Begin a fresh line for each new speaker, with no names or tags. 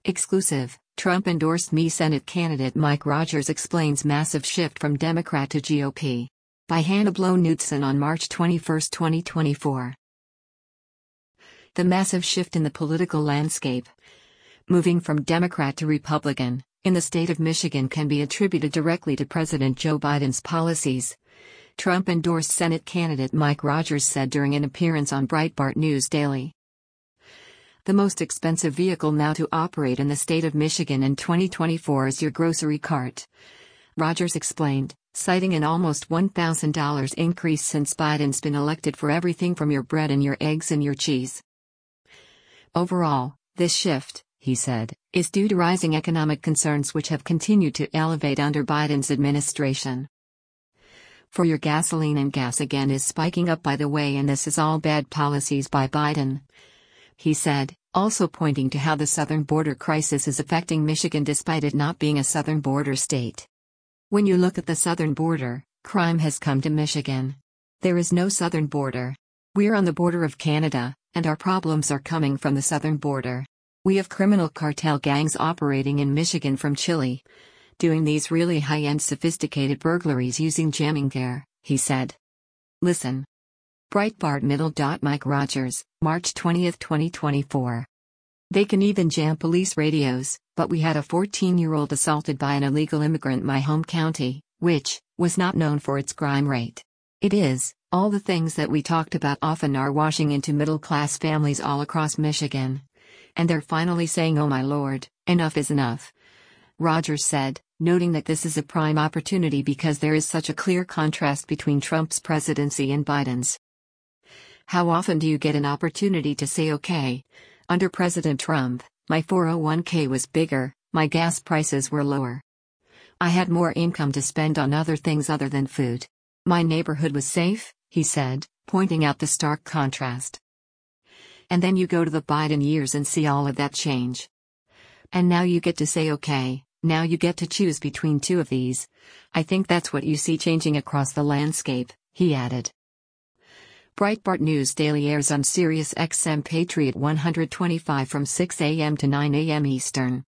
Exclusive, Trump-endorsed Me Senate candidate Mike Rogers explains massive shift from Democrat to GOP. By Hannah Blow-Knudsen on March 21, 2024. The massive shift in the political landscape, moving from Democrat to Republican, in the state of Michigan can be attributed directly to President Joe Biden's policies. Trump-endorsed Senate candidate Mike Rogers said during an appearance on Breitbart News Daily. The most expensive vehicle now to operate in the state of Michigan in 2024 is your grocery cart, Rogers explained, citing an almost $1,000 increase since Biden's been elected for everything from your bread and your eggs and your cheese. Overall, this shift, he said, is due to rising economic concerns which have continued to elevate under Biden's administration. For your gasoline and gas again is spiking up by the way, and this is all bad policies by Biden, he said, also pointing to how the southern border crisis is affecting Michigan despite it not being a southern border state. When you look at the southern border, crime has come to Michigan. There is no southern border. We're on the border of Canada, and our problems are coming from the southern border. We have criminal cartel gangs operating in Michigan from Chile, doing these really high-end sophisticated burglaries using jamming gear, he said. Listen. Breitbart Middle. Mike Rogers, March 20, 2024. They can even jam police radios, but we had a 14-year-old assaulted by an illegal immigrant in my home county, which was not known for its crime rate. It is, all the things that we talked about often are washing into middle-class families all across Michigan. And they're finally saying, oh my lord, enough is enough. Rogers said, noting that this is a prime opportunity because there is such a clear contrast between Trump's presidency and Biden's. How often do you get an opportunity to say okay? Under President Trump, my 401k was bigger, my gas prices were lower. I had more income to spend on other things other than food. My neighborhood was safe, he said, pointing out the stark contrast. And then you go to the Biden years and see all of that change. And now you get to say okay, now you get to choose between two of these. I think that's what you see changing across the landscape, he added. Breitbart News Daily airs on Sirius XM Patriot 125 from 6 a.m. to 9 a.m. Eastern.